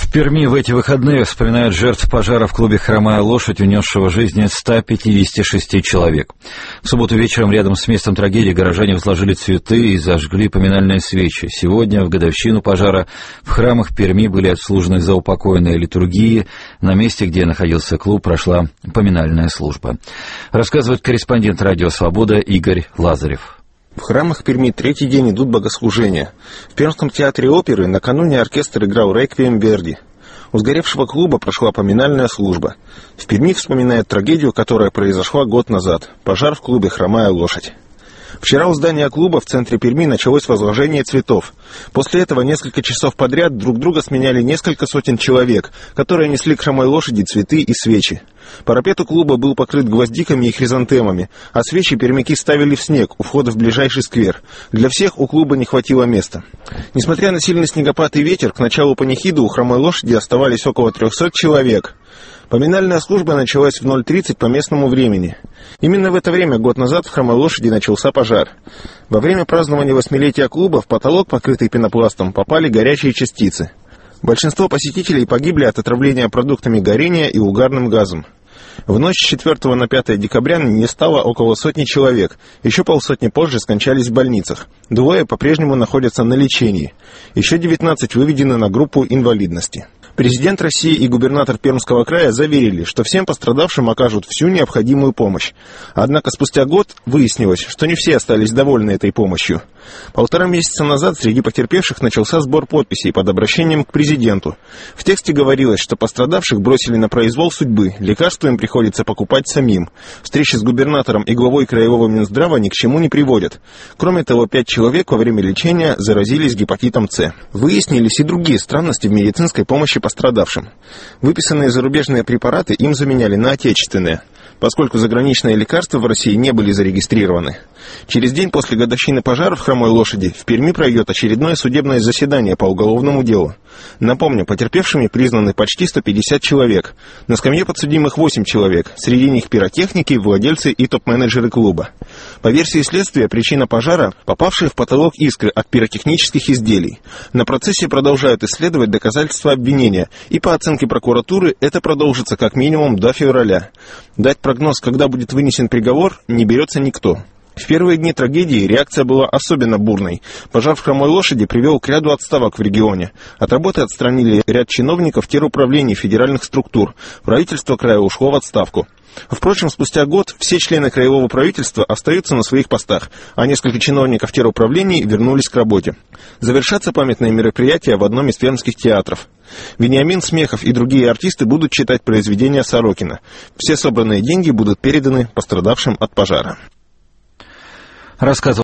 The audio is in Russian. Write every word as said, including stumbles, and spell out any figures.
В Перми в эти выходные вспоминают жертв пожара в клубе «Хромая лошадь», унесшего жизни ста пятидесяти шести человек. В субботу вечером рядом с местом трагедии горожане возложили цветы и зажгли поминальные свечи. Сегодня, в годовщину пожара, в храмах Перми были отслужены заупокойные литургии. На месте, где находился клуб, прошла поминальная служба. Рассказывает корреспондент «Радио Свобода» Игорь Лазарев. В храмах Перми третий день идут богослужения. В Пермском театре оперы накануне оркестр играл реквием Верди. У сгоревшего клуба прошла поминальная служба. В Перми вспоминают трагедию, которая произошла год назад – пожар в клубе «Хромая лошадь». Вчера у здания клуба в центре Перми началось возложение цветов. После этого несколько часов подряд друг друга сменяли несколько сотен человек, которые несли к хромой лошади цветы и свечи. Парапет у клуба был покрыт гвоздиками и хризантемами, а свечи пермяки ставили в снег у входа в ближайший сквер. Для всех у клуба не хватило места. Несмотря на сильный снегопад и ветер, к началу панихиды у хромой лошади оставались около трехсот человек. Поминальная служба началась в ноль тридцать по местному времени. Именно в это время, год назад, в хромой лошади начался пожар. Во время празднования восьмилетия клуба в потолок, покрытый пенопластом, попали горячие частицы. Большинство посетителей погибли от отравления продуктами горения и угарным газом. В ночь с четвёртого на пятое декабря не стало около сотни человек. Еще полсотни позже скончались в больницах. Двое по-прежнему находятся на лечении. Еще девятнадцать выведены на группу инвалидности. Президент России и губернатор Пермского края заверили, что всем пострадавшим окажут всю необходимую помощь. Однако спустя год выяснилось, что не все остались довольны этой помощью. Полтора месяца назад среди потерпевших начался сбор подписей под обращением к президенту. В тексте говорилось, что пострадавших бросили на произвол судьбы, лекарства им приходится покупать самим. Встречи с губернатором и главой краевого Минздрава ни к чему не приводят. Кроме того, пять человек во время лечения заразились гепатитом С. Выяснились и другие странности в медицинской помощи пострадавшим. Выписанные зарубежные препараты им заменяли на отечественные, поскольку заграничные лекарства в России не были зарегистрированы. Через день после годовщины пожара в хромой лошади в Перми пройдет очередное судебное заседание по уголовному делу. Напомню, потерпевшими признаны почти сто пятьдесят человек. На скамье подсудимых восемь человек. Среди них пиротехники, владельцы и топ-менеджеры клуба. По версии следствия, причина пожара – попавшие в потолок искры от пиротехнических изделий. На процессе продолжают исследовать доказательства обвинения, и по оценке прокуратуры это продолжится как минимум до февраля. Дать прогноз, когда будет вынесен приговор, не берется никто. В первые дни трагедии реакция была особенно бурной. Пожар в хромой лошади привел к ряду отставок в регионе. От работы отстранили ряд чиновников теруправлений федеральных структур. Правительство края ушло в отставку. Впрочем, спустя год все члены краевого правительства остаются на своих постах, а несколько чиновников теруправлений вернулись к работе. Завершатся памятные мероприятия в одном из пермских театров. Вениамин Смехов и другие артисты будут читать произведения Сорокина. Все собранные деньги будут переданы пострадавшим от пожара. Рассказывал